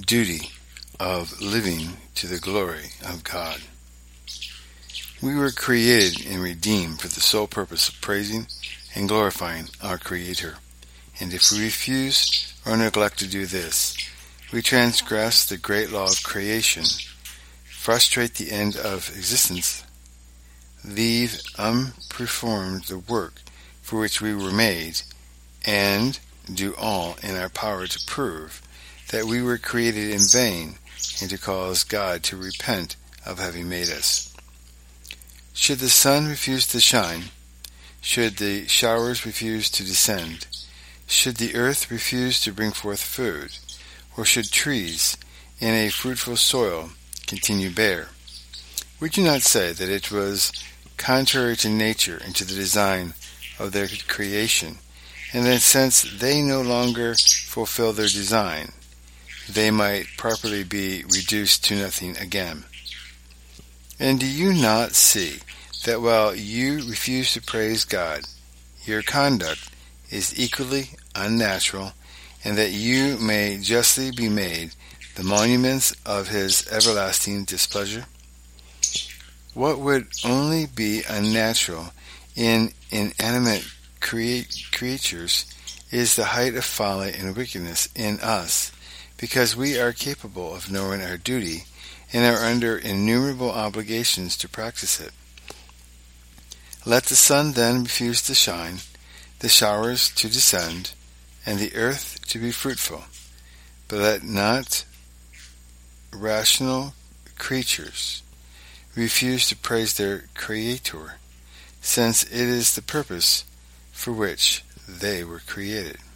duty of living to the glory of God. We were created and redeemed for the sole purpose of praising and glorifying our Creator. And if we refuse or neglect to do this, we transgress the great law of creation, frustrate the end of existence, leave unperformed the work for which we were made, and do all in our power to prove that we were created in vain and to cause God to repent of having made us. Should the sun refuse to shine, should the showers refuse to descend, should the earth refuse to bring forth food, or should trees in a fruitful soil continue bare, would you not say that it was contrary to nature and to the design of their creation, and that since they no longer fulfill their design, they might properly be reduced to nothing again? And do you not see that while you refuse to praise God, your conduct is equally unnatural, and that you may justly be made the monuments of His everlasting displeasure? What would only be unnatural in inanimate creatures is the height of folly and wickedness in us, because we are capable of knowing our duty and are under innumerable obligations to practice it. Let the sun then refuse to shine, the showers to descend, and the earth to be fruitful, but let not rational creatures refuse to praise their Creator, since it is the purpose for which they were created.